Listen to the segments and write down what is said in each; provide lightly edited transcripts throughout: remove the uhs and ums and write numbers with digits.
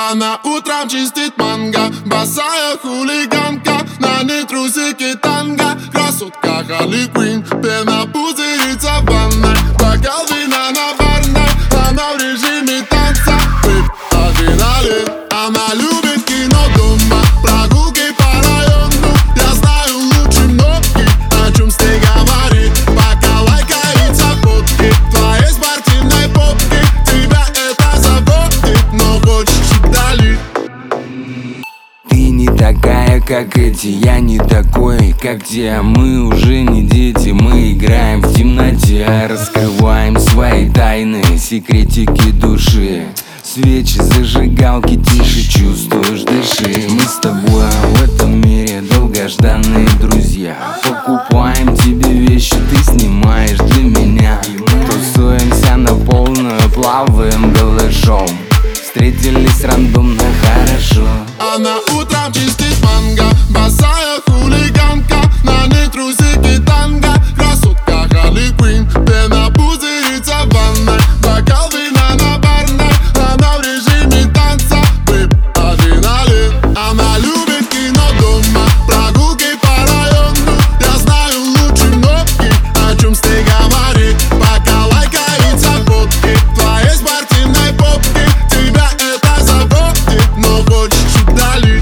Она утром чистит манго, босая хулиганка, на ней трусики танго, красотка Харли Квинн. Пена пузырится в ванной, бокал вина на барной, она в режиме танца, адреналин. Она любит кино дома, прогулки по району. Я знаю лучше многих, о чем с ней говорить. Пока лайкается фотки твоей спортивной попки, тебя это заботит, но хочешь вдали. Ты не такая, как эти, я не такой, как те. Мы уже не дети, мы играем в темноте, раскрываем свои тайны, секретики души. Свечи, зажигалки, тише, чувствуешь, дыши. Мы с тобой в этом мире долгожданные друзья. Покупаем тебе вещи, ты снимаешь для меня. Тусуемся на полную, плаваем голышом. Встретились рандомно, хорошо. Она утром чистит манго, босая хулиганка, на ней трусики танго, красотка Харли Квинн. Пена пузырится в ванной, бокал вина на барной, она в режиме танца, адреналин. Она любит кино дома, прогулки по району. Я знаю лучше многих, о чем с ней говорить. Пока лайкается фотки твоей спортивной попки, тебя это заботит, но хочешь вдали.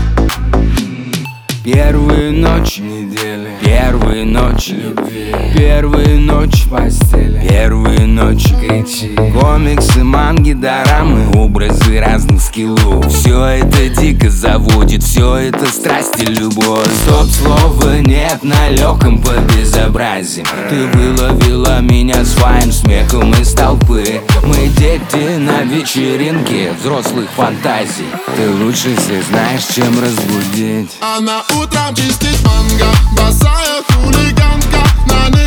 Первые ночи недели, первые ночи любви, первые ночи в постели, первые ночи кричи. Комиксы, манги, дорамы, образы разных скиллов. Все это дико заводит, все это страсть и любовь. Стоп, слова нет на легком по безобразию. Ты выловила меня своим смехом из толпы. Мы дети на вечеринке взрослых фантазий. Ты лучше всех знаешь, чем разбудить. Она утром чистит манго, босая хулиганка, на ней